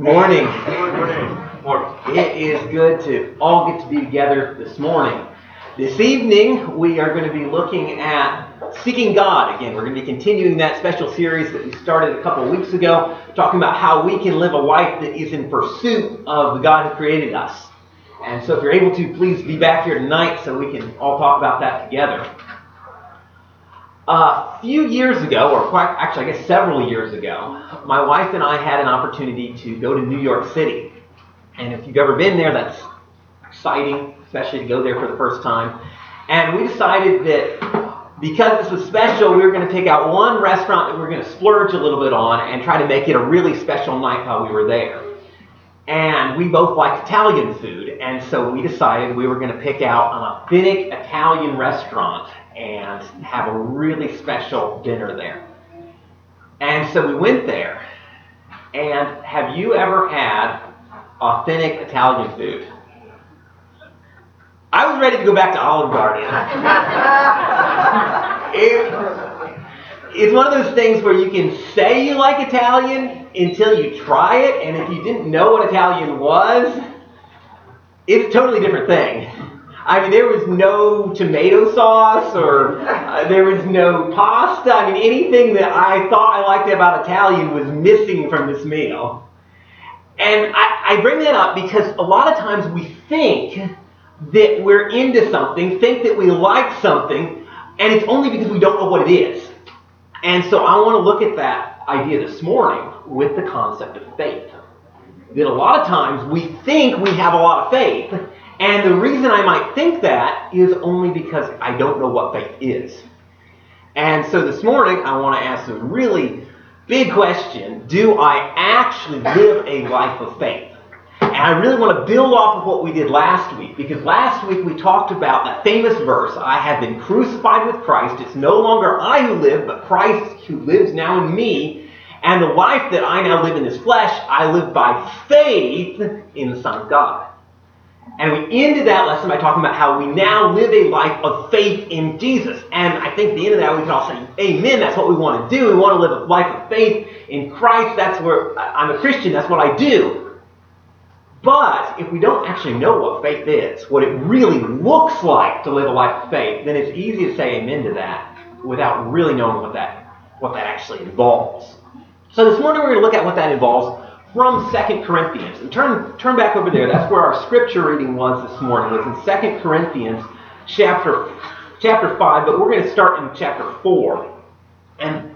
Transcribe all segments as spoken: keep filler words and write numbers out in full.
morning. It is good to all get to be together this morning. This evening, we are going to be looking at Seeking God again. We're going to be continuing that special series that we started a couple of weeks ago, talking about how we can live a life that is in pursuit of the God who created us. And so if you're able to, please be back here tonight so we can all talk about that together. A few years ago, or quite actually I guess several years ago, my wife and I had an opportunity to go to New York City. And if you've ever been there, that's exciting, especially to go there for the first time. And we decided that because this was special, we were going to pick out one restaurant that we were going to splurge a little bit on and try to make it a really special night while we were there. And we both liked Italian food, and so we decided we were going to pick out an authentic Italian restaurant and have a really special dinner there. And so we went there. And have you ever had authentic Italian food? I was ready to go back to Olive Garden. it, it's one of those things where you can say you like Italian until you try it, and if you didn't know what Italian was, it's a totally different thing. I mean, there was no tomato sauce, or uh, there was no pasta. I mean, anything that I thought I liked about Italian was missing from this meal. And I, I bring that up because a lot of times we think that we're into something, think that we like something, and it's only because we don't know what it is. And so I want to look at that idea this morning with the concept of faith. That a lot of times we think we have a lot of faith, and the reason I might think that is only because I don't know what faith is. And so this morning I want to ask a really big question: do I actually live a life of faith? And I really want to build off of what we did last week, because last week we talked about that famous verse, I have been crucified with Christ. It's no longer I who live, but Christ who lives now in me. And the life that I now live in this flesh, I live by faith in the Son of God. And we ended that lesson by talking about how we now live a life of faith in Jesus. And I think at the end of that we can all say, amen, that's what we want to do. We want to live a life of faith in Christ. That's where I'm a Christian, that's what I do. But if we don't actually know what faith is, what it really looks like to live a life of faith, then it's easy to say amen to that without really knowing what that, what that actually involves. So this morning we're going to look at what that involves from Second Corinthians. And turn turn back over there. That's where our scripture reading was this morning. It was in Second Corinthians chapter, chapter five, but we're going to start in chapter four. And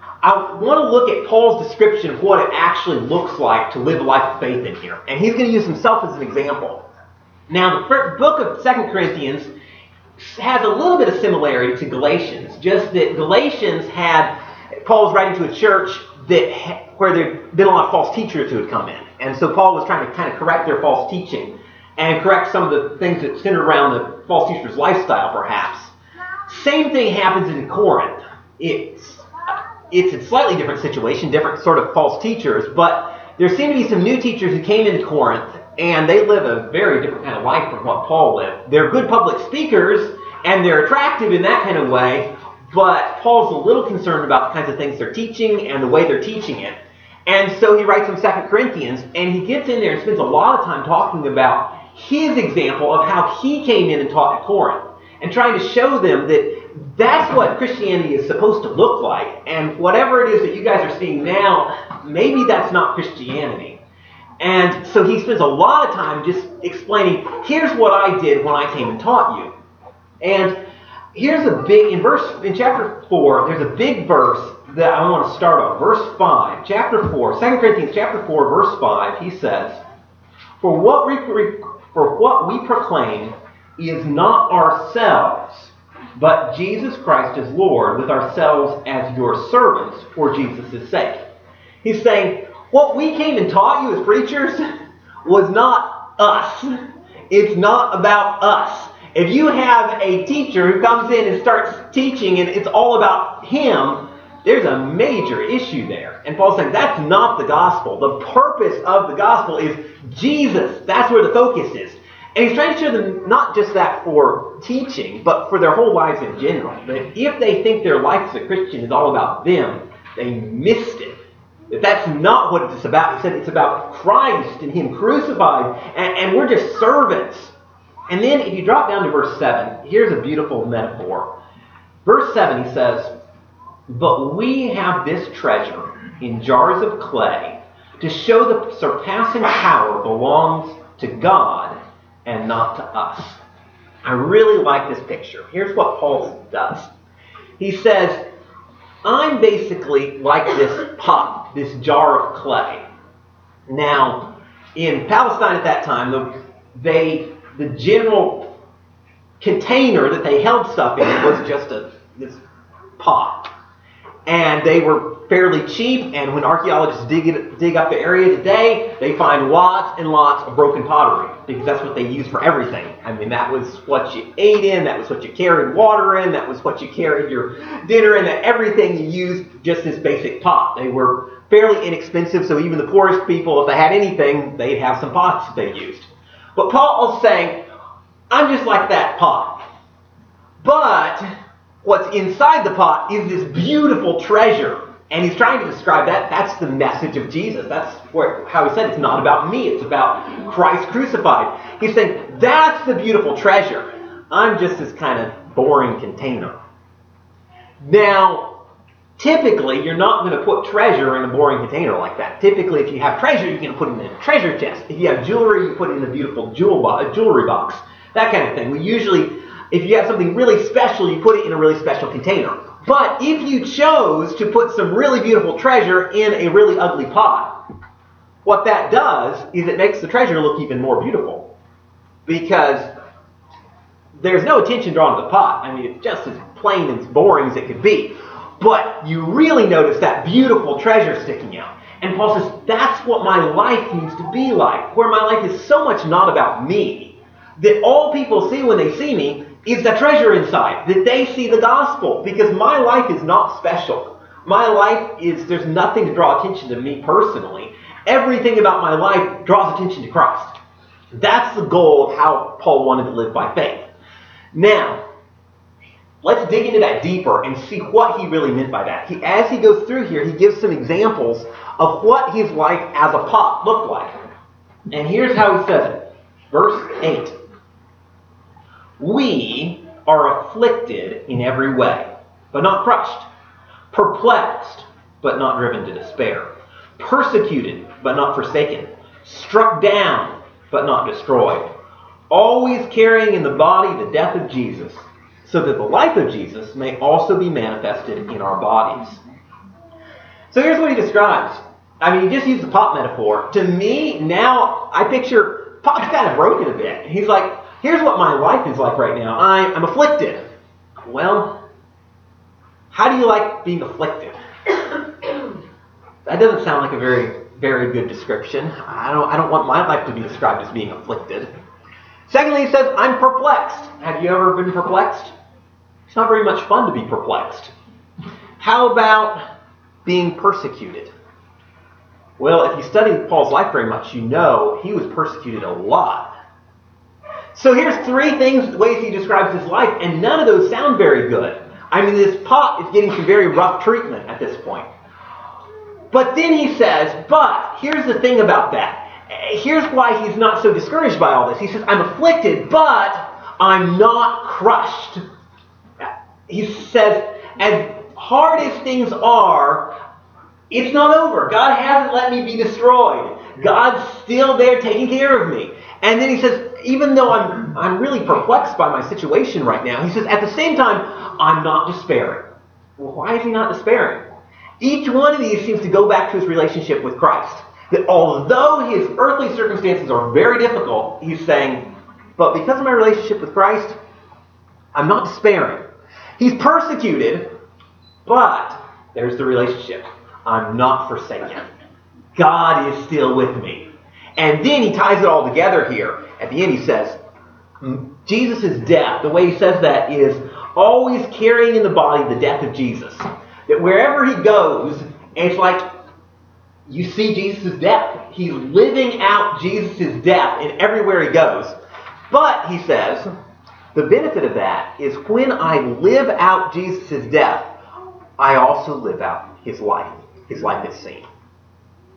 I want to look at Paul's description of what it actually looks like to live a life of faith in here. And he's going to use himself as an example. Now, the first book of Second Corinthians has a little bit of similarity to Galatians, just that Galatians had, Paul was writing to a church that where there had been a lot of false teachers who had come in. And so Paul was trying to kind of correct their false teaching and correct some of the things that centered around the false teacher's lifestyle, perhaps. Same thing happens in Corinth. It's It's a slightly different situation, different sort of false teachers, but there seem to be some new teachers who came into Corinth, and they live a very different kind of life from what Paul lived. They're good public speakers, and they're attractive in that kind of way, but Paul's a little concerned about the kinds of things they're teaching and the way they're teaching it. And so he writes in Second Corinthians, and he gets in there and spends a lot of time talking about his example of how he came in and taught at Corinth, and trying to show them that that's what Christianity is supposed to look like. And whatever it is that you guys are seeing now, maybe that's not Christianity. And so he spends a lot of time just explaining, here's what I did when I came and taught you. And here's a big, in verse, in chapter four, there's a big verse that I want to start on. Verse five, chapter four, Second Corinthians chapter four, verse five, he says, For what we, for what we proclaim is not ourselves, but Jesus Christ is Lord, with ourselves as your servants for Jesus' sake. He's saying, what we came and taught you as preachers was not us. It's not about us. If you have a teacher who comes in and starts teaching and it's all about him, there's a major issue there. And Paul's saying that's not the gospel. The purpose of the gospel is Jesus. That's where the focus is. And he's trying to show them not just that for teaching, but for their whole lives in general. That if they think their life as a Christian is all about them, they missed it. That that's not what it's about. He said it's about Christ and Him crucified, and, and we're just servants. And then if you drop down to verse seven, here's a beautiful metaphor. Verse seven, he says, "But we have this treasure in jars of clay to show the surpassing power belongs to God and not to us." I really like this picture. Here's what Paul does. He says, I'm basically like this pot, this jar of clay. Now, in Palestine at that time, the, they, the general container that they held stuff in was just a this pot. And they were fairly cheap, and when archaeologists dig it, dig up the area today, they find lots and lots of broken pottery, because that's what they used for everything. I mean, that was what you ate in, that was what you carried water in, that was what you carried your dinner in, that everything you used, just this basic pot. They were fairly inexpensive, so even the poorest people, if they had anything, they'd have some pots that they used. But Paul is saying, I'm just like that pot. But what's inside the pot is this beautiful treasure. And he's trying to describe that. That's the message of Jesus. That's where, how he said it's not about me. It's about Christ crucified. He's saying, that's the beautiful treasure. I'm just this kind of boring container. Now, typically, you're not going to put treasure in a boring container like that. Typically, if you have treasure, you're going to put it in a treasure chest. If you have jewelry, you put it in a beautiful jewel bo- jewelry box. That kind of thing. We usually, if you have something really special, you put it in a really special container. But if you chose to put some really beautiful treasure in a really ugly pot, what that does is it makes the treasure look even more beautiful. Because there's no attention drawn to the pot. I mean, it's just as plain and as boring as it could be. But you really notice that beautiful treasure sticking out. And Paul says, that's what my life needs to be like. Where my life is so much not about me, that all people see when they see me is the treasure inside, that they see the gospel, because my life is not special. My life is, there's nothing to draw attention to me personally. Everything about my life draws attention to Christ. That's the goal of how Paul wanted to live by faith. Now, let's dig into that deeper and see what he really meant by that. He, as he goes through here, he gives some examples of what his life as a pot looked like. And here's how he says it. Verse eight. We are afflicted in every way, but not crushed. Perplexed, but not driven to despair. Persecuted, but not forsaken. Struck down, but not destroyed. Always carrying in the body the death of Jesus, so that the life of Jesus may also be manifested in our bodies. So here's what he describes. I mean, he just used the pot metaphor. To me, now, I picture pot's kind of broken a bit. He's like, here's what my life is like right now. I, I'm afflicted. Well, how do you like being afflicted? That doesn't sound like a very, very good description. I don't, I don't want my life to be described as being afflicted. Secondly, he says, I'm perplexed. Have you ever been perplexed? It's not very much fun to be perplexed. How about being persecuted? Well, if you study Paul's life very much, you know he was persecuted a lot. So here's three things, ways he describes his life, and none of those sound very good. I mean, this pot is getting some very rough treatment at this point. But then he says, but here's the thing about that. Here's why he's not so discouraged by all this. He says, I'm afflicted, but I'm not crushed. He says, as hard as things are, it's not over. God hasn't let me be destroyed. God's still there taking care of me. And then he says, even though I'm I'm really perplexed by my situation right now, he says, at the same time, I'm not despairing. Well, why is he not despairing? Each one of these seems to go back to his relationship with Christ. That although his earthly circumstances are very difficult, he's saying, but because of my relationship with Christ, I'm not despairing. He's persecuted, but there's the relationship. I'm not forsaken. God is still with me. And then he ties it all together here. At the end he says, Jesus' death, the way he says that is always carrying in the body the death of Jesus. That wherever he goes, it's like you see Jesus' death. He's living out Jesus' death in everywhere he goes. But, he says, the benefit of that is when I live out Jesus' death, I also live out his life. His life is seen.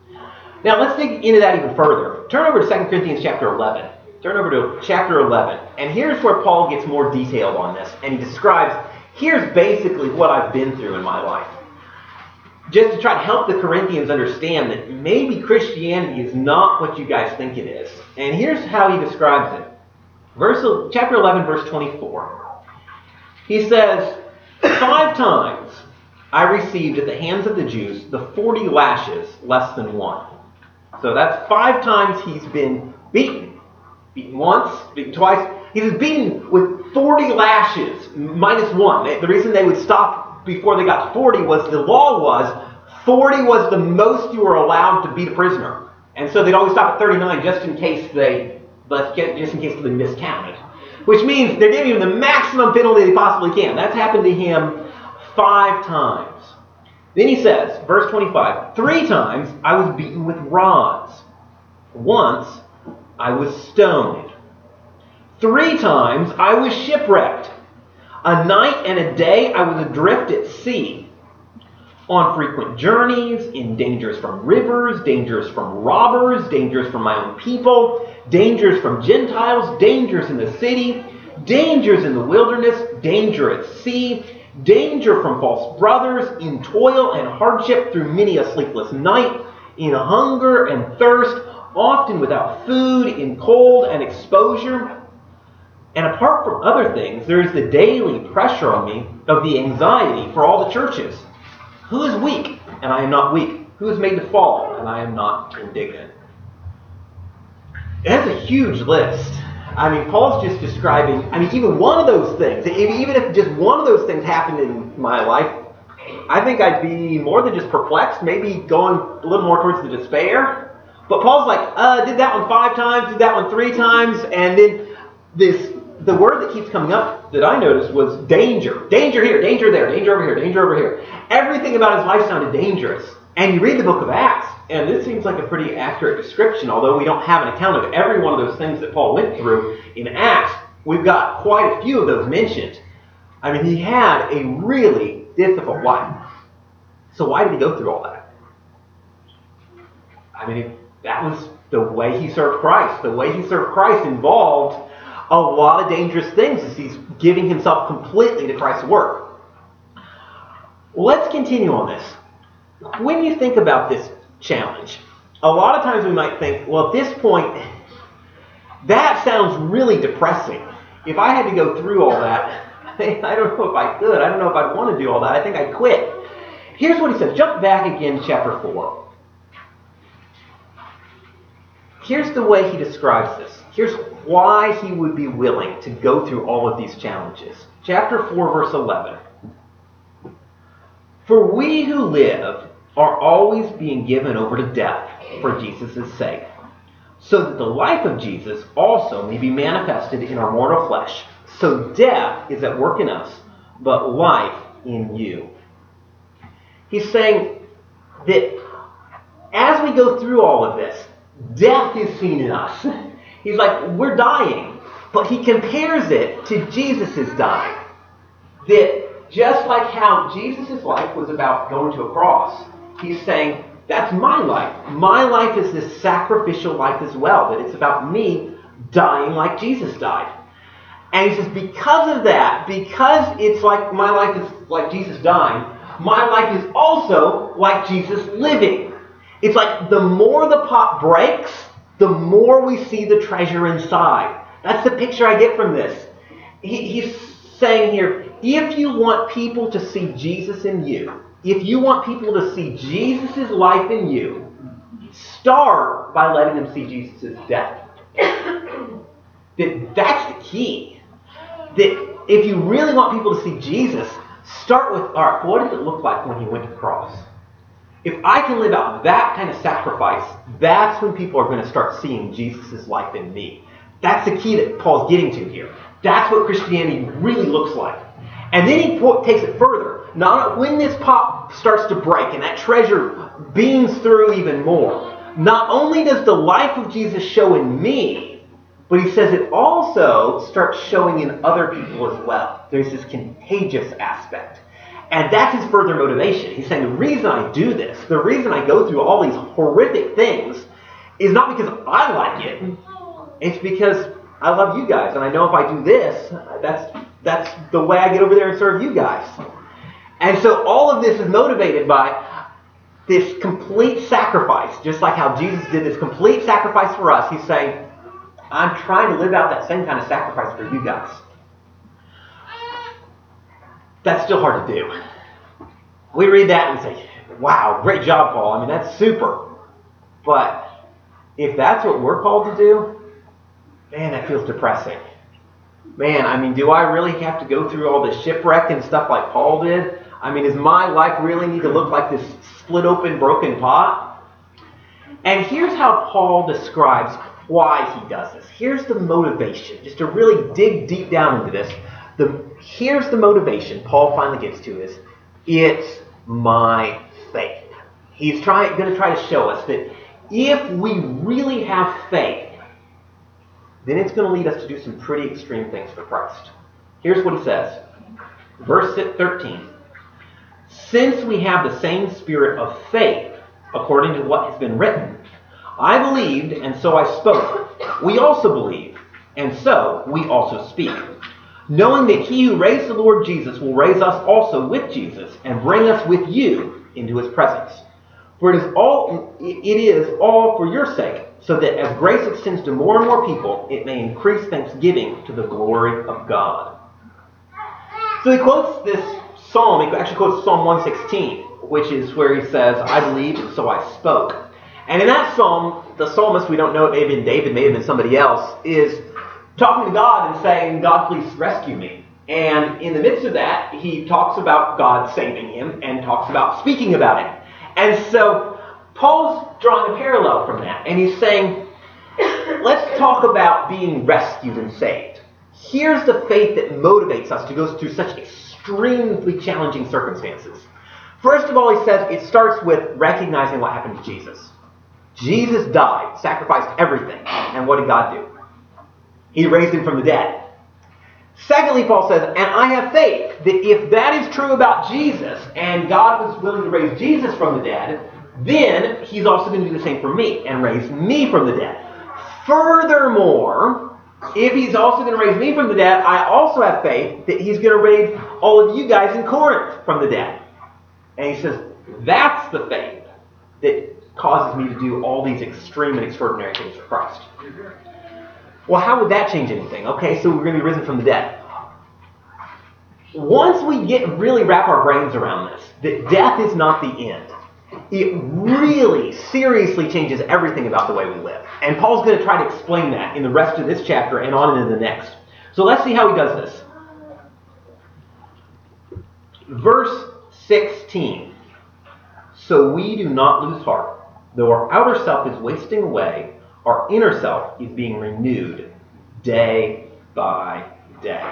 Now let's dig into that even further. Turn over to Second Corinthians chapter eleven. Turn over to chapter eleven. And here's where Paul gets more detailed on this. And he describes, here's basically what I've been through in my life. Just to try to help the Corinthians understand that maybe Christianity is not what you guys think it is. And here's how he describes it. Verse, chapter eleven, verse twenty-four. He says, five times I received at the hands of the Jews the forty lashes less than one. So that's five times he's been beaten. Beaten once, beaten twice. He was beaten with forty lashes, minus one. The reason they would stop before they got to forty was the law was forty was the most you were allowed to beat a prisoner. And so they'd always stop at thirty-nine just in case they, just in case they miscounted. Which means they're giving him the maximum penalty they possibly can. That's happened to him five times. Then he says, verse twenty-five, three times I was beaten with rods. Once I was stoned. Three times I was shipwrecked. A night and a day I was adrift at sea. On frequent journeys, in dangers from rivers, dangers from robbers, dangers from my own people, dangers from Gentiles, dangers in the city, dangers in the wilderness, danger at sea, danger from false brothers, in toil and hardship through many a sleepless night, in hunger and thirst, often without food, in cold and exposure. And apart from other things, there is the daily pressure on me of the anxiety for all the churches. Who is weak, and I am not weak? Who is made to fall, and I am not indignant? That's a huge list. I mean, Paul's just describing, I mean, even one of those things, even if just one of those things happened in my life, I think I'd be more than just perplexed, maybe going a little more towards the despair. But Paul's like, uh, did that one five times, did that one three times, and then this, the word that keeps coming up that I noticed was danger. Danger here, danger there, danger over here, danger over here. Everything about his life sounded dangerous. And you read the book of Acts, and this seems like a pretty accurate description, although we don't have an account of every one of those things that Paul went through in Acts. We've got quite a few of those mentioned. I mean, he had a really difficult life. So why did he go through all that? I mean, that was the way he served Christ. The way he served Christ involved a lot of dangerous things as he's giving himself completely to Christ's work. Let's continue on this. When you think about this challenge, a lot of times we might think, well, at this point, that sounds really depressing. If I had to go through all that, I don't know if I could. I don't know if I'd want to do all that. I think I'd quit. Here's what he says. Jump back again to chapter four. Here's the way he describes this. Here's why he would be willing to go through all of these challenges. Chapter four, verse eleven. For we who live are always being given over to death for Jesus' sake, so that the life of Jesus also may be manifested in our mortal flesh. So death is at work in us, but life in you. He's saying that as we go through all of this, death is seen in us. He's like, we're dying, but he compares it to Jesus' dying. That just like how Jesus' life was about going to a cross, he's saying, that's my life. My life is this sacrificial life as well, that it's about me dying like Jesus died. And he says, because of that, because it's like my life is like Jesus dying, my life is also like Jesus living. It's like the more the pot breaks, the more we see the treasure inside. That's the picture I get from this. He, he's saying here, if you want people to see Jesus in you, if you want people to see Jesus' life in you, start by letting them see Jesus' death. that that's the key. That if you really want people to see Jesus, start with, all right, what did it look like when he went to the cross? If I can live out that kind of sacrifice, that's when people are going to start seeing Jesus' life in me. That's the key that Paul's getting to here. That's what Christianity really looks like. And then he takes it further. Not when this pot starts to break and that treasure beams through even more, not only does the life of Jesus show in me, but he says it also starts showing in other people as well. There's this contagious aspect. And that's his further motivation. He's saying, the reason I do this, the reason I go through all these horrific things, is not because I like it. It's because I love you guys. And I know if I do this, that's, that's the way I get over there and serve you guys. And so all of this is motivated by this complete sacrifice. Just like how Jesus did this complete sacrifice for us. He's saying, I'm trying to live out that same kind of sacrifice for you guys. That's still hard to do. We read that and say, wow, great job, Paul. I mean, that's super. But if that's what we're called to do, man, that feels depressing. Man, I mean, do I really have to go through all this shipwreck and stuff like Paul did? I mean, does my life really need to look like this split open, broken pot? And here's how Paul describes why he does this. Here's the motivation. Just to really dig deep down into this, the here's the motivation Paul finally gets to is, it's my faith. He's trying, going to try to show us that if we really have faith, then it's going to lead us to do some pretty extreme things for Christ. Here's what he says. Verse thirteen. Since we have the same spirit of faith, according to what has been written, I believed, and so I spoke. We also believe, and so we also speak. Knowing that he who raised the Lord Jesus will raise us also with Jesus and bring us with you into his presence. For it is all, it is all for your sake, so that as grace extends to more and more people, it may increase thanksgiving to the glory of God. So he quotes this psalm, he actually quotes Psalm one sixteen, which is where he says, I believed, and so I spoke. And in that psalm, the psalmist, we don't know, it may have been David, may have been somebody else, is talking to God and saying, God, please rescue me. And in the midst of that, he talks about God saving him and talks about speaking about it. And so Paul's drawing a parallel from that. And he's saying, let's talk about being rescued and saved. Here's the faith that motivates us to go through such extremely challenging circumstances. First of all, he says it starts with recognizing what happened to Jesus. Jesus died, sacrificed everything. And what did God do? He raised him from the dead. Secondly, Paul says, and I have faith that if that is true about Jesus, and God was willing to raise Jesus from the dead, then he's also going to do the same for me, and raise me from the dead. Furthermore, if he's also going to raise me from the dead, I also have faith that he's going to raise all of you guys in Corinth from the dead. And he says, that's the faith that causes me to do all these extreme and extraordinary things for Christ. Well, how would that change anything? Okay, so we're going to be risen from the dead. Once we get really wrap our brains around this, that death is not the end, it really seriously changes everything about the way we live. And Paul's going to try to explain that in the rest of this chapter and on into the next. So let's see how he does this. Verse sixteen. So we do not lose heart. Though our outer self is wasting away, our inner self is being renewed day by day.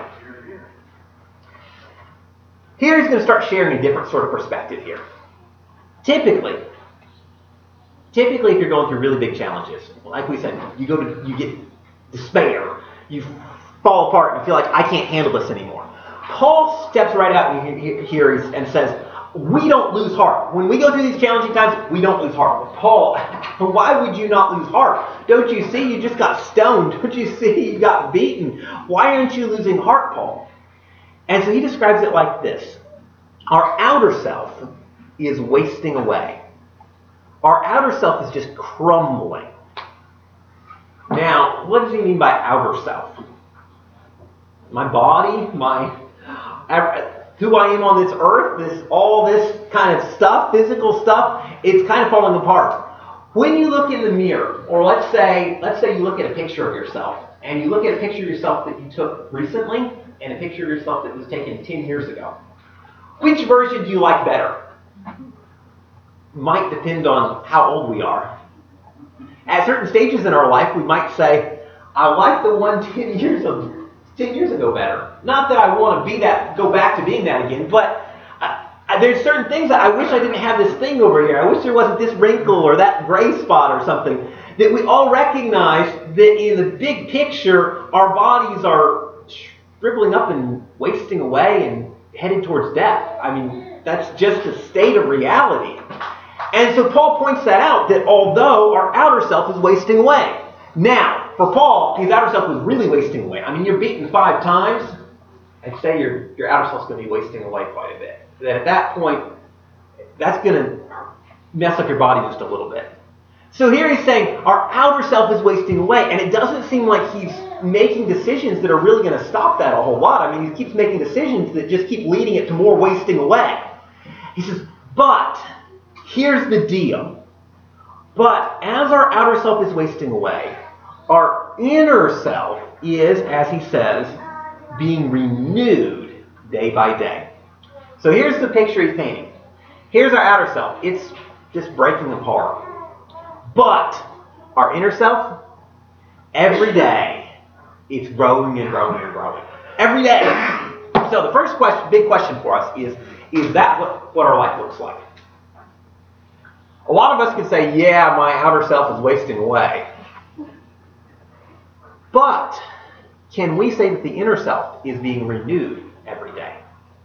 Here he's going to start sharing a different sort of perspective here. Typically, typically if you're going through really big challenges, like we said, you go to, you get despair, you fall apart and feel like I can't handle this anymore. Paul steps right out here and says, we don't lose heart. When we go through these challenging times, we don't lose heart. Paul, why would you not lose heart? Don't you see you just got stoned? Don't you see you got beaten? Why aren't you losing heart, Paul? And so he describes it like this. Our outer self is wasting away. Our outer self is just crumbling. Now, what does he mean by outer self? My body, my... who I am on this earth, this all this kind of stuff, physical stuff, it's kind of falling apart. When you look in the mirror, or let's say, let's say you look at a picture of yourself, and you look at a picture of yourself that you took recently, and a picture of yourself that was taken ten years ago. Which version do you like better? Might depend on how old we are. At certain stages in our life, we might say, I like the one ten years ago. Ten years ago better. Not that I want to be that, go back to being that again, but uh, there's certain things that I wish I didn't have this thing over here. I wish there wasn't this wrinkle or that gray spot or something. That we all recognize that in the big picture, our bodies are shriveling up and wasting away, and headed towards death. I mean, that's just a state of reality. And so Paul points that out, that although our outer self is wasting away. Now, for Paul, his outer self was really wasting away. I mean, you're beaten five times, I'd say your, your outer self's going to be wasting away quite a bit. That at that point, that's going to mess up your body just a little bit. So here he's saying our outer self is wasting away, and it doesn't seem like he's making decisions that are really going to stop that a whole lot. I mean, he keeps making decisions that just keep leading it to more wasting away. He says, but here's the deal. But as our outer self is wasting away, our inner self is, as he says, being renewed day by day. So here's the picture he's painting. Here's our outer self. It's just breaking apart. But our inner self, every day, it's growing and growing and growing. Every day. So the first question, big question for us is, is that what, what our life looks like? A lot of us can say, yeah, my outer self is wasting away. But can we say that the inner self is being renewed every day?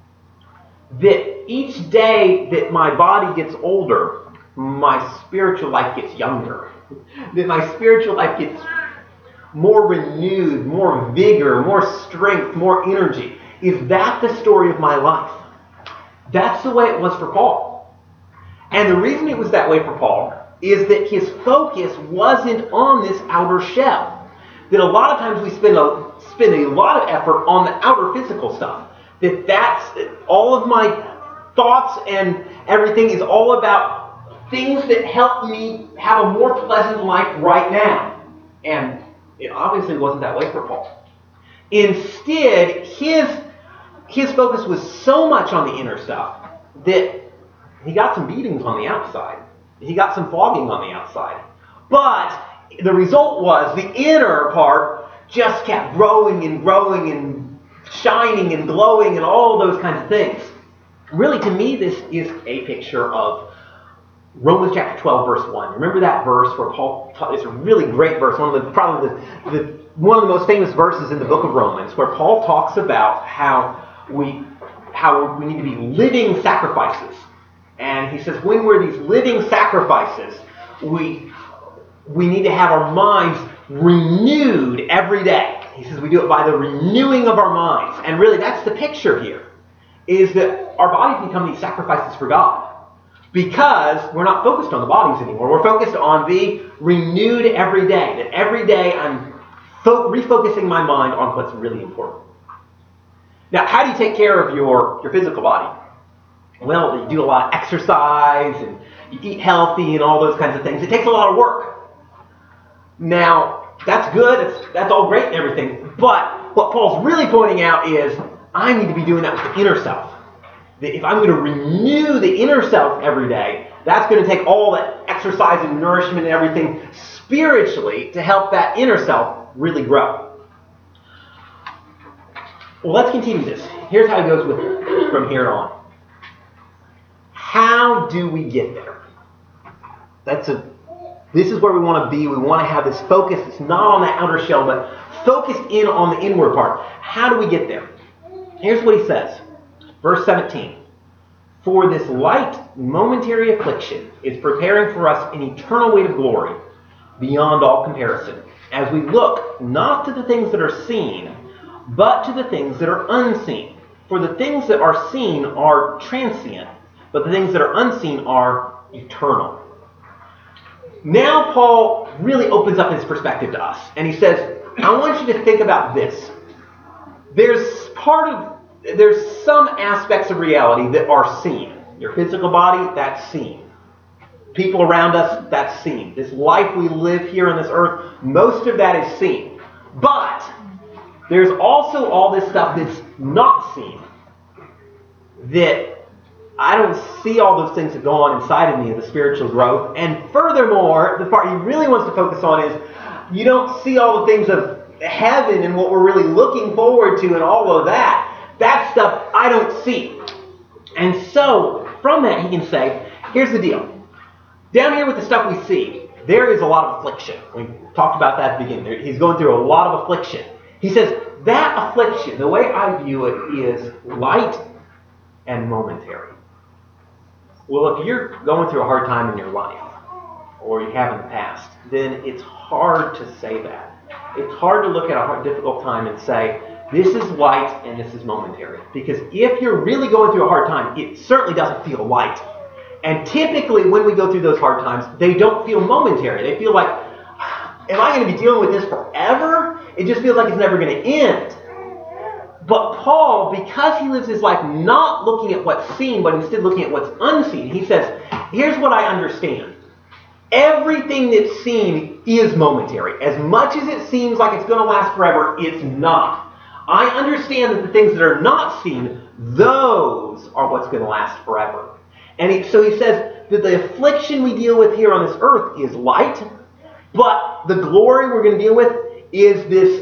That each day that my body gets older, my spiritual life gets younger. That my spiritual life gets more renewed, more vigor, more strength, more energy. Is that the story of my life? That's the way it was for Paul. And the reason it was that way for Paul is that his focus wasn't on this outer shell. That a lot of times we spend a, spend a lot of effort on the outer physical stuff. That that's all of my thoughts and everything is all about things that help me have a more pleasant life right now. And it obviously wasn't that way for Paul. Instead, his, his focus was so much on the inner stuff that he got some beatings on the outside. He got some flogging on the outside. But the result was the inner part just kept growing and growing and shining and glowing and all those kinds of things. Really, to me, this is a picture of Romans chapter twelve, verse one. Remember that verse where Paul taught? It's a really great verse, one of the probably the, the one of the most famous verses in the book of Romans, where Paul talks about how we how we need to be living sacrifices. And he says, when we're these living sacrifices, we we need to have our minds renewed every day. He says we do it by the renewing of our minds. And really, that's the picture here, is that our bodies become these sacrifices for God. Because we're not focused on the bodies anymore. We're focused on the renewed every day. That every day I'm fo- refocusing my mind on what's really important. Now, how do you take care of your, your physical body? Well, you do a lot of exercise and you eat healthy and all those kinds of things. It takes a lot of work. Now, that's good. That's, that's all great and everything. But what Paul's really pointing out is I need to be doing that with the inner self. That if I'm going to renew the inner self every day, that's going to take all that exercise and nourishment and everything spiritually to help that inner self really grow. Well, let's continue this. Here's how it goes with from here on. How do we get there? That's a. This is where we want to be. We want to have this focus. It's not on the outer shell, but focused in on the inward part. How do we get there? Here's what he says. Verse seventeen. For this light, momentary affliction is preparing for us an eternal weight of glory beyond all comparison, as we look not to the things that are seen, but to the things that are unseen. For the things that are seen are transient, but the things that are unseen are eternal. Now Paul really opens up his perspective to us, and he says, I want you to think about this. There's part of There's some aspects of reality that are seen. Your physical body, that's seen. People around us, that's seen. This life we live here on this earth, most of that is seen. But there's also all this stuff that's not seen. That I don't see all those things that go on inside of me of the spiritual growth. And furthermore, the part he really wants to focus on is you don't see all the things of heaven and what we're really looking forward to and all of that. That stuff I don't see. And so, from that, he can say, here's the deal. Down here with the stuff we see, there is a lot of affliction. We talked about that at the beginning. He's going through a lot of affliction. He says, that affliction, the way I view it, is light and momentary. Well, if you're going through a hard time in your life, or you have in the past, then it's hard to say that. It's hard to look at a hard, difficult time and say, this is light and this is momentary. Because if you're really going through a hard time, it certainly doesn't feel light. And typically when we go through those hard times, they don't feel momentary. They feel like, am I going to be dealing with this forever? It just feels like it's never going to end. But Paul, because he lives his life not looking at what's seen, but instead looking at what's unseen, he says, here's what I understand. Everything that's seen is momentary. As much as it seems like it's going to last forever, it's not. I understand that the things that are not seen, those are what's going to last forever. And he, so he says that the affliction we deal with here on this earth is light, but the glory we're going to deal with is this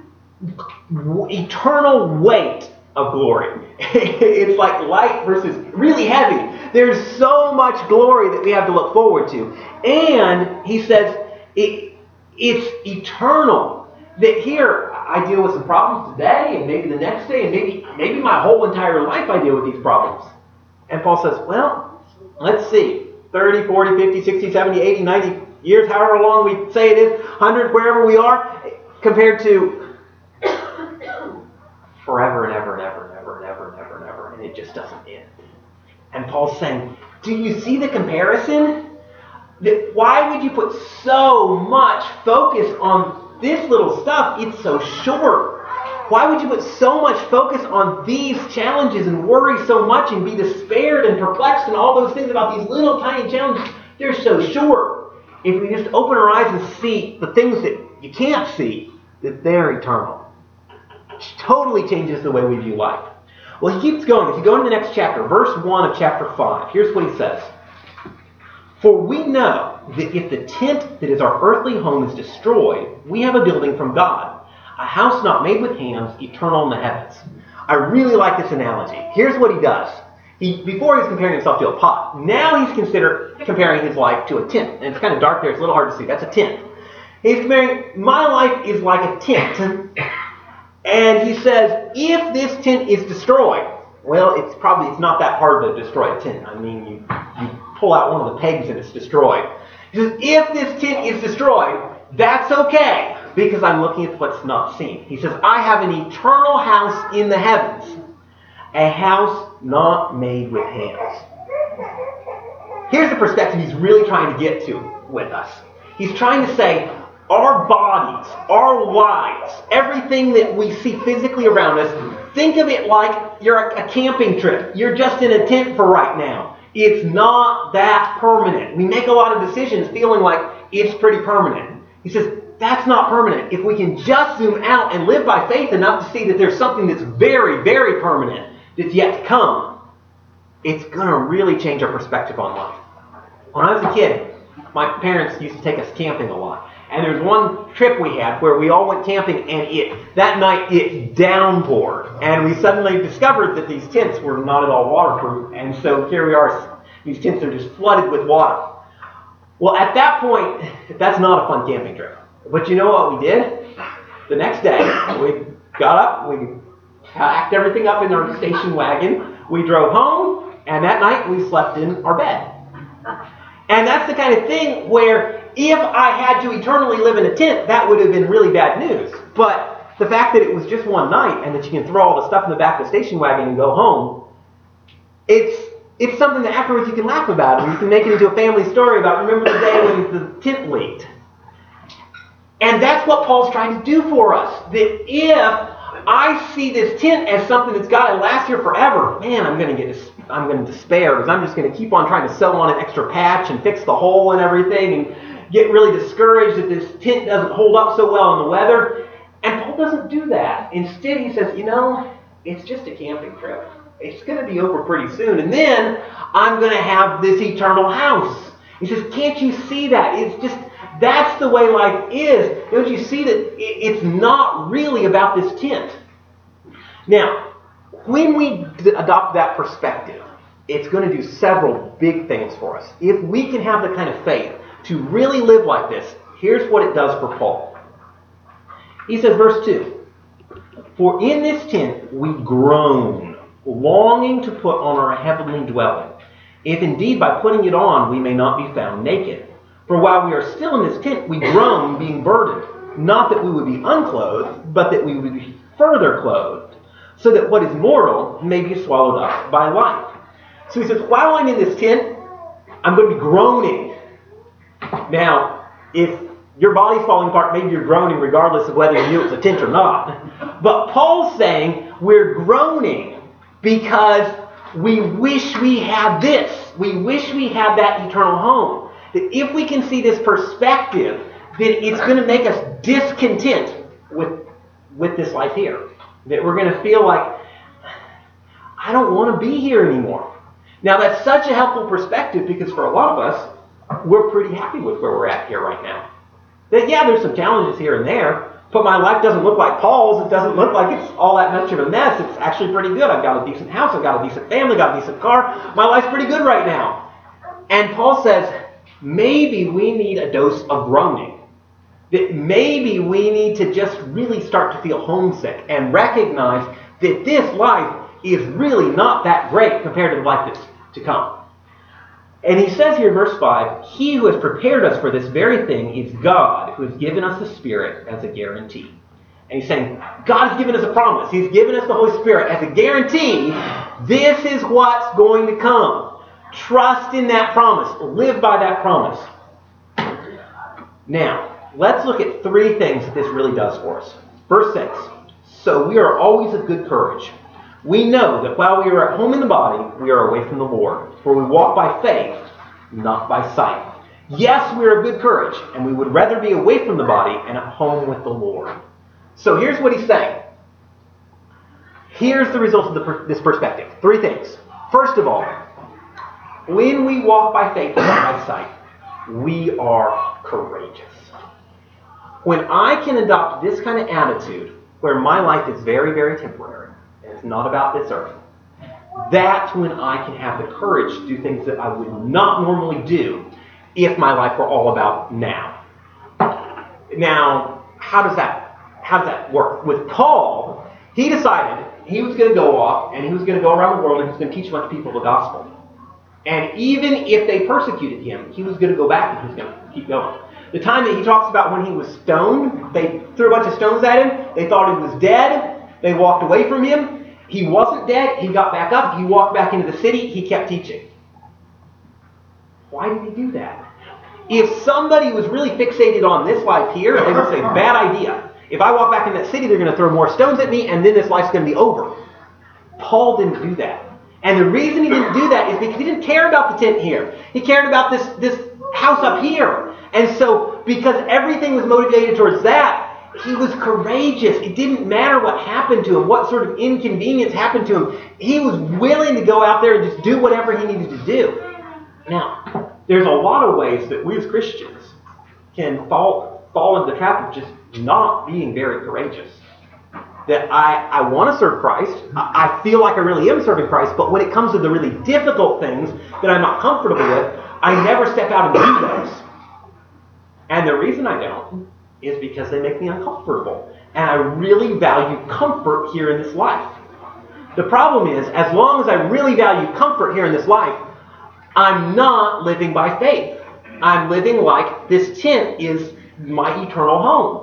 eternal weight of glory. It's like light versus really heavy. There's so much glory that we have to look forward to. And he says it, it's eternal. That here I deal with some problems today and maybe the next day and maybe, maybe my whole entire life I deal with these problems. And Paul says, well, let's see. thirty, forty, fifty, sixty, seventy, eighty, ninety years, however long we say it is, one hundred, wherever we are, compared to forever and ever and ever and ever and ever and ever and ever, and it just doesn't end. And Paul's saying, do you see the comparison? That why would you put so much focus on this little stuff? It's so short. Why would you put so much focus on these challenges and worry so much and be despaired and perplexed and all those things about these little tiny challenges? They're so short. If we just open our eyes and see the things that you can't see, that they're eternal. It totally changes the way we view life. Well, he keeps going. If you go into the next chapter, verse one of chapter five, here's what he says. For we know that if the tent that is our earthly home is destroyed, we have a building from God, a house not made with hands, eternal in the heavens. I really like this analogy. Here's what he does. He, before he was comparing himself to a pot. Now he's consider comparing his life to a tent. And it's kind of dark there. It's a little hard to see. That's a tent. He's comparing, my life is like a tent. And he says, if this tent is destroyed, well, it's probably it's not that hard to destroy a tent. I mean, you, you pull out one of the pegs and it's destroyed. He says, if this tent is destroyed, that's okay, because I'm looking at what's not seen. He says, I have an eternal house in the heavens, a house not made with hands. Here's the perspective he's really trying to get to with us. He's trying to say, our bodies, our lives, everything that we see physically around us, think of it like you're a camping trip. You're just in a tent for right now. It's not that permanent. We make a lot of decisions feeling like it's pretty permanent. He says, that's not permanent. If we can just zoom out and live by faith enough to see that there's something that's very, very permanent that's yet to come, it's going to really change our perspective on life. When I was a kid, my parents used to take us camping a lot. And there's one trip we had where we all went camping, and it that night it downpoured. And we suddenly discovered that these tents were not at all waterproof. And so here we are, these tents are just flooded with water. Well, at that point, that's not a fun camping trip. But you know what we did? The next day, we got up, we packed everything up in our station wagon, we drove home, and that night we slept in our bed. And that's the kind of thing where if I had to eternally live in a tent, that would have been really bad news. But the fact that it was just one night and that you can throw all the stuff in the back of the station wagon and go home, it's it's something that afterwards you can laugh about and you can make it into a family story about remember the day when the tent leaked. And that's what Paul's trying to do for us. That if I see this tent as something that's got to last here forever, man, I'm going to get I'm going to despair because I'm just going to keep on trying to sew on an extra patch and fix the hole and everything and get really discouraged that this tent doesn't hold up so well in the weather. And Paul doesn't do that. Instead, he says, you know, it's just a camping trip. It's going to be over pretty soon. And then I'm going to have this eternal house. He says, can't you see that? It's just, that's the way life is. Don't you see that it's not really about this tent? Now, when we adopt that perspective, it's going to do several big things for us. If we can have the kind of faith to really live like this, here's what it does for Paul. He says, verse two, for in this tent we groan longing to put on our heavenly dwelling, if indeed by putting it on we may not be found naked. For while we are still in this tent, we groan, being burdened, not that we would be unclothed, but that we would be further clothed, so that what is mortal may be swallowed up by life. So he says, while I'm in this tent, I'm going to be groaning. Now, if your body's falling apart, maybe you're groaning regardless of whether you knew it was a tent or not. But Paul's saying we're groaning because we wish we had this. We wish we had that eternal home. That if we can see this perspective, then it's going to make us discontent with, with this life here. That we're going to feel like, I don't want to be here anymore. Now that's such a helpful perspective because for a lot of us, we're pretty happy with where we're at here right now. That yeah, there's some challenges here and there, but my life doesn't look like Paul's. It doesn't look like it's all that much of a mess. It's actually pretty good. I've got a decent house. I've got a decent family. Got a decent car. My life's pretty good right now. And Paul says, maybe we need a dose of groaning. That maybe we need to just really start to feel homesick and recognize that this life is really not that great compared to the life that's to come. And he says here in verse five, he who has prepared us for this very thing is God, who has given us the Spirit as a guarantee. And he's saying, God has given us a promise. He's given us the Holy Spirit as a guarantee. This is what's going to come. Trust in that promise. Live by that promise. Now, let's look at three things that this really does for us. Verse six, so we are always of good courage. We know that while we are at home in the body, we are away from the Lord. For we walk by faith, not by sight. Yes, we are of good courage, and we would rather be away from the body and at home with the Lord. So here's what he's saying. Here's the result of the per- this perspective. Three things. First of all, when we walk by faith and not by sight, we are courageous. When I can adopt this kind of attitude, where my life is very, very temporary, and it's not about this earth, that's when I can have the courage to do things that I would not normally do if my life were all about now. Now, how does that, how does that work? With Paul, he decided he was going to go off, and he was going to go around the world, and he was going to teach a bunch of people the gospel. And even if they persecuted him, he was going to go back and he was going to keep going. The time that he talks about when he was stoned, they threw a bunch of stones at him. They thought he was dead. They walked away from him. He wasn't dead. He got back up. He walked back into the city. He kept teaching. Why did he do that? If somebody was really fixated on this life here, they would say, bad idea. If I walk back in that city, they're going to throw more stones at me, and then this life's going to be over. Paul didn't do that. And the reason he didn't do that is because he didn't care about the tent here. He cared about this, this house up here. And so, because everything was motivated towards that, he was courageous. It didn't matter what happened to him, what sort of inconvenience happened to him. He was willing to go out there and just do whatever he needed to do. Now, there's a lot of ways that we as Christians can fall, fall into the trap of just not being very courageous. That I, I want to serve Christ. I, I feel like I really am serving Christ, but when it comes to the really difficult things that I'm not comfortable with, I never step out and do those. And the reason I don't is because they make me uncomfortable. And I really value comfort here in this life. The problem is, as long as I really value comfort here in this life, I'm not living by faith. I'm living like this tent is my eternal home.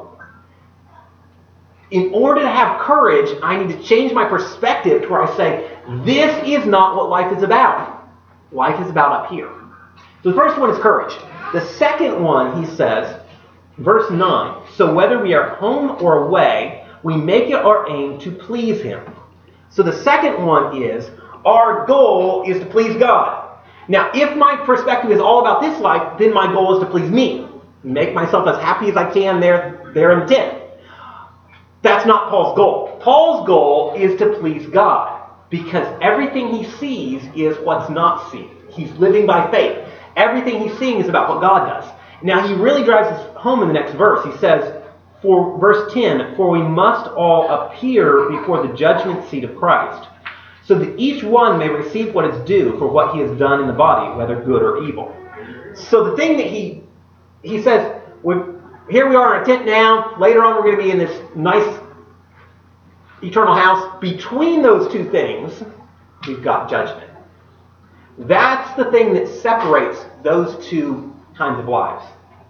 In order to have courage, I need to change my perspective to where I say, this is not what life is about. Life is about up here. So the first one is courage. The second one, he says, verse nine, so whether we are home or away, we make it our aim to please him. So the second one is, our goal is to please God. Now, if my perspective is all about this life, then my goal is to please me. Make myself as happy as I can there, there in the tent. That's not Paul's goal. Paul's goal is to please God, because everything he sees is what's not seen. He's living by faith. Everything he's seeing is about what God does. Now, he really drives this home in the next verse. He says, for verse ten, for we must all appear before the judgment seat of Christ, so that each one may receive what is due for what he has done in the body, whether good or evil. So the thing that he he says, here we are in a tent now, later on we're going to be in this nice eternal house. Between those two things, we've got judgment. That's the thing that separates those two kinds of lives.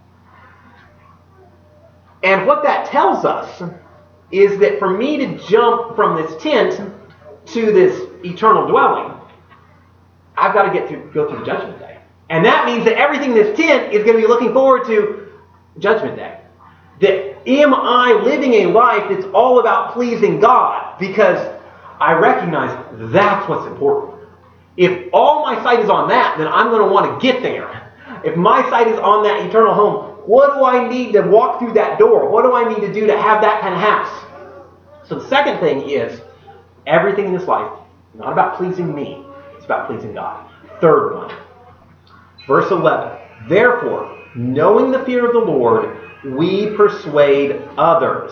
And what that tells us is that for me to jump from this tent to this eternal dwelling, I've got to get through, go through the judgment day. And that means that everything in this tent is going to be looking forward to judgment day. That am I living a life that's all about pleasing God? Because I recognize that's what's important. If all my sight is on that, then I'm going to want to get there. If my sight is on that eternal home, what do I need to walk through that door? What do I need to do to have that kind of house? So the second thing is, everything in this life is not about pleasing me. It's about pleasing God. Third one, verse eleven. Therefore, knowing the fear of the Lord, we persuade others.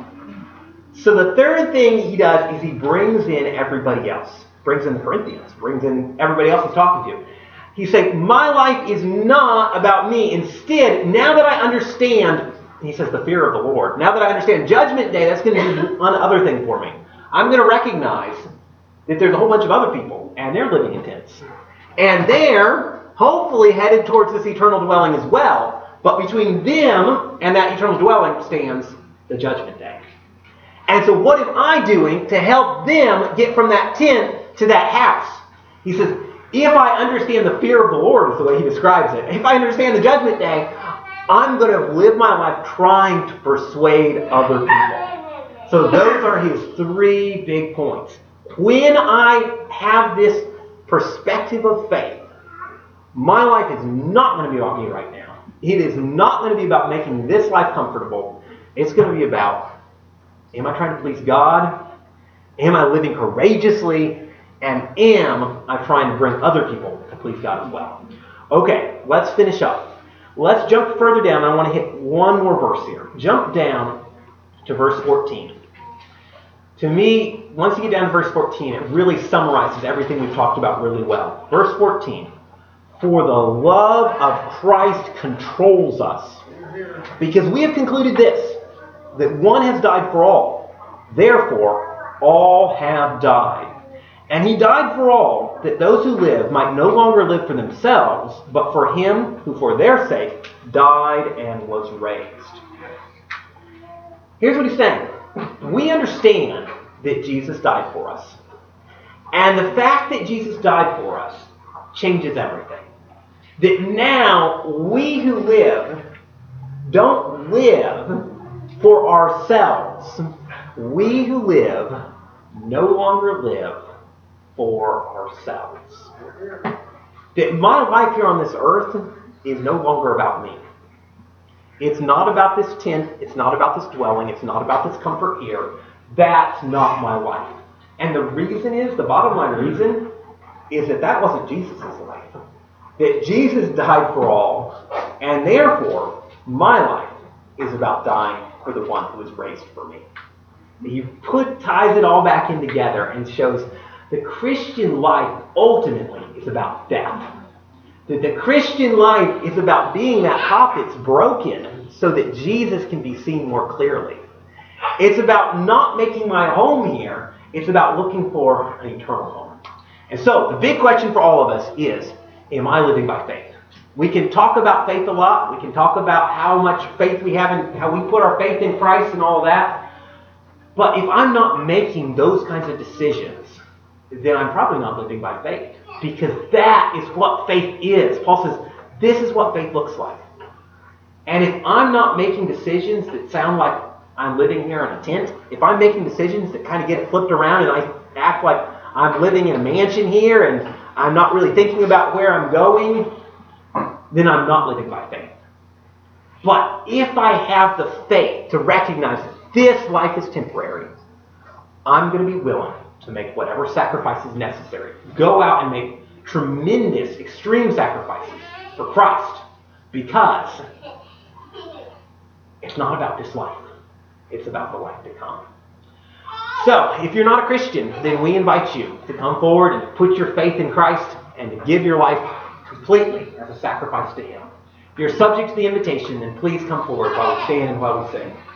So the third thing he does is he brings in everybody else. Brings in the Corinthians. Brings in everybody else he's talking to. He's saying, my life is not about me. Instead, now that I understand, he says, the fear of the Lord. Now that I understand judgment day, that's going to do another thing for me. I'm going to recognize that there's a whole bunch of other people, and they're living in tents. And they're hopefully headed towards this eternal dwelling as well. But between them and that eternal dwelling stands the judgment day. And so what am I doing to help them get from that tent to that house? He says, if I understand the fear of the Lord, is the way he describes it. If I understand the judgment day, I'm going to live my life trying to persuade other people. So those are his three big points. When I have this perspective of faith, my life is not going to be about me right now. It is not going to be about making this life comfortable. It's going to be about, am I trying to please God? Am I living courageously? And am I trying to bring other people to please God as well? Okay, let's finish up. Let's jump further down. I want to hit one more verse here. Jump down to verse fourteen. To me, once you get down to verse fourteen, it really summarizes everything we've talked about really well. Verse fourteen. For the love of Christ controls us, because we have concluded this, that one has died for all. Therefore, all have died. And he died for all, that those who live might no longer live for themselves, but for him who for their sake died and was raised. Here's what he's saying. We understand that Jesus died for us. And the fact that Jesus died for us changes everything. That now we who live don't live for ourselves. We who live no longer live for ourselves. That my life here on this earth is no longer about me. It's not about this tent. It's not about this dwelling. It's not about this comfort here. That's not my life. And the reason is, the bottom line reason, is that that wasn't Jesus' life. That Jesus died for all, and therefore, my life is about dying for the one who was raised for me. He put, ties it all back in together and shows the Christian life ultimately is about death. That the Christian life is about being that pot that's broken so that Jesus can be seen more clearly. It's about not making my home here. It's about looking for an eternal home. And so the big question for all of us is, am I living by faith? We can talk about faith a lot. We can talk about how much faith we have and how we put our faith in Christ and all that. But if I'm not making those kinds of decisions, then I'm probably not living by faith. Because that is what faith is. Paul says, this is what faith looks like. And if I'm not making decisions that sound like I'm living here in a tent, if I'm making decisions that kind of get flipped around and I act like I'm living in a mansion here and I'm not really thinking about where I'm going, then I'm not living by faith. But if I have the faith to recognize that this life is temporary, I'm going to be willing to make whatever sacrifice is necessary. Go out and make tremendous, extreme sacrifices for Christ. Because it's not about this life. It's about the life to come. So, if you're not a Christian, then we invite you to come forward and put your faith in Christ and to give your life completely as a sacrifice to Him. If you're subject to the invitation, then please come forward while we stand and while we sing.